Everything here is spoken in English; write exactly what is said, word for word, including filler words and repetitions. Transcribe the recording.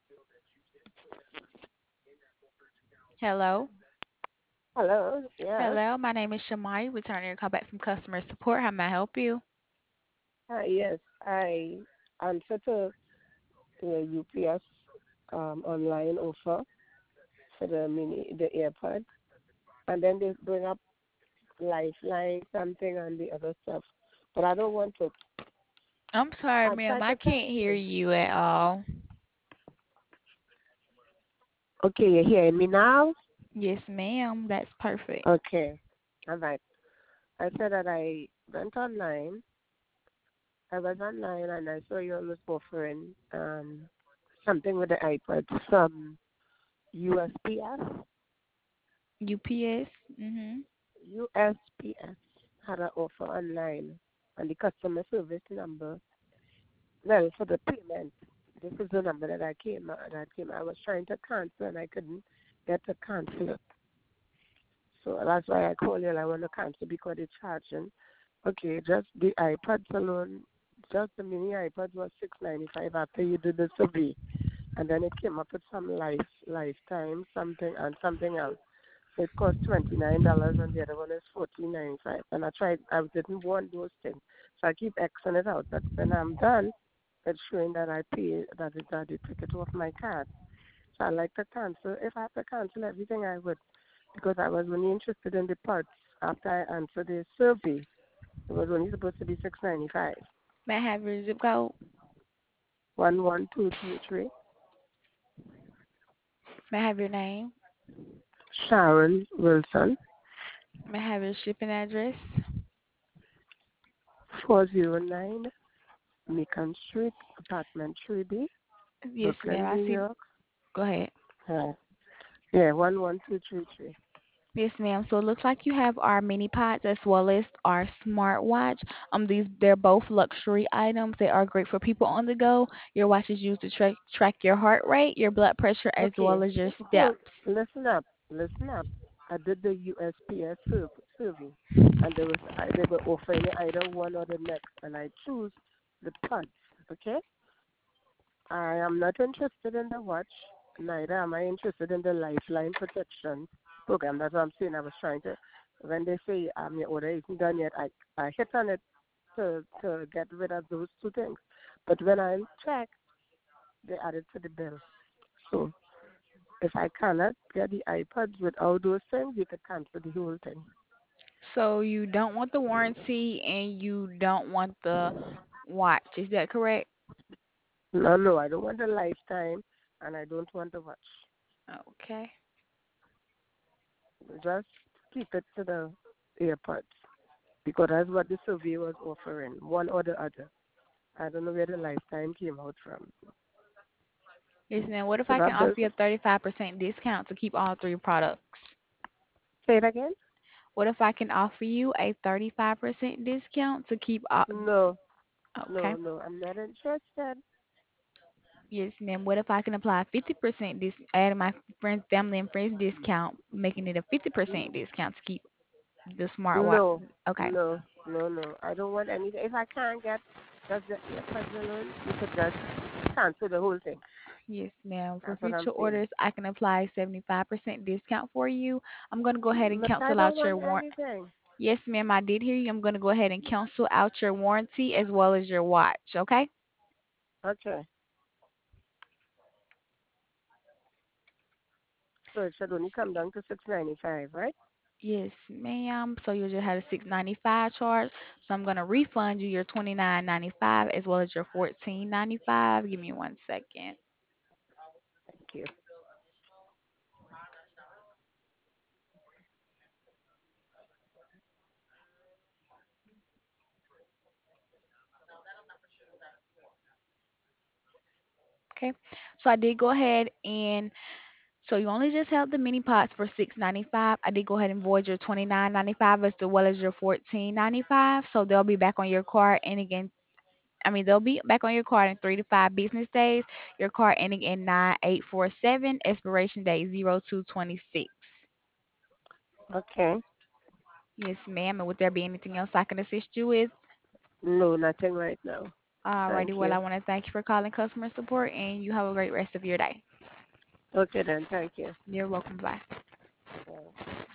Hello. Hello. Yes. Hello, my name is Shamai, returning your call back from customer support. How may I help you? Hi. Yes. I answered to the U P S um, online offer for the mini the AirPod, and then they bring up Lifeline something and the other stuff, but I don't want it. I'm sorry, I ma'am. tried I to can't hear cancel. you at all. Okay, you hearing me now? Yes, ma'am. That's perfect. Okay. All right. I said that I went online. I was online and I saw you was offering um something with the iPod from U S P S. U P S. Mhm. U S P S had an offer online, and the customer service number, well, for the payment, this is the number that I came uh, that came. I was trying to cancel and I couldn't get to cancel it. So that's why I called you. I want to cancel because it's charging. Okay, just the iPads alone, just the mini iPad was six ninety five after you did the survey, and then it came up with some life lifetime something and something else. So it cost twenty nine dollars and the other one is fourteen ninety five. And I tried I didn't want those things. So I keep Xing it out. But when I'm done, it's showing that I pay that it that they took it off my card. So I like to cancel. If I have to cancel everything I would because I was only interested in the parts after I answered the survey. It was only supposed to be six ninety five. May I have your zip code? One one two two three. May I have your name? Sharon Wilson, May I have your shipping address? four zero nine Macon Street, apartment three B, Yes, ma'am. Brooklyn, I New see. York. Go ahead. Uh, yeah, one one two three three. Yes, ma'am. So it looks like you have our mini pods as well as our smartwatch. Um, these they're both luxury items. They are great for people on the go. Your watch is used to track track your heart rate, your blood pressure, as well Okay, as your hold. steps. Listen up, listen up. I did the U S P S sur- survey, and there was I, they were offering either one or the next, and I choose the pods. Okay, I am not interested in the watch. Neither am I interested in the Lifeline protection program. That's what I'm saying. I was trying to. When they say um your order isn't done yet, I I hit on it to to get rid of those two things. But when I check, they added to the bill. So if I cannot get the iPads without those things, you could cancel the whole thing. So you don't want the warranty and you don't want the watch. Is that correct? No, no, I don't want the lifetime, and I don't want the watch. Okay. Just keep it to the AirPods because that's what the survey was offering, one or the other. I don't know where the lifetime came out from. Yes, ma'am. What if So I can that offer bill, you a thirty-five percent discount to keep all three products? say it again? What if I can offer you a thirty-five percent discount to keep all? No, no, Okay. no, I'm not interested. Yes, ma'am. What if I can apply fifty percent dis add my friends, family and friends discount, making it a fifty percent discount to keep the smartwatch? No, Okay. no, no, no. I don't want anything. If I can't get just the AirPods alone, you could just cancel the whole thing. Yes, ma'am. For That's what future I'm saying. orders, I can apply seventy-five percent discount for you. I'm going to go ahead and But I cancel out don't your want warrant. anything. Yes, ma'am, I did hear you. I'm going to go ahead and cancel out your warranty as well as your watch, okay? Okay. So it should only come down to six ninety five, right? Yes, ma'am. So you just had a six ninety-five charge. So I'm gonna refund you your twenty-nine ninety-five as well as your fourteen ninety-five. Give me one second. Thank you. Okay. So I did go ahead and so you only just held the mini pots for six ninety-five. I did go ahead and void your twenty-nine ninety-five as well as your fourteen ninety-five. So they'll be back on your card and again I mean they'll be back on your card in three to five business days. Your card ending in nine eight four seven, expiration date zero two twenty six. Okay. Yes, ma'am. And would there be anything else I can assist you with? No, nothing right now. Alrighty, Thank well, I you. want to thank you for calling customer support, and you have a great rest of your day. Okay then, thank you. You're welcome. Bye. Yeah.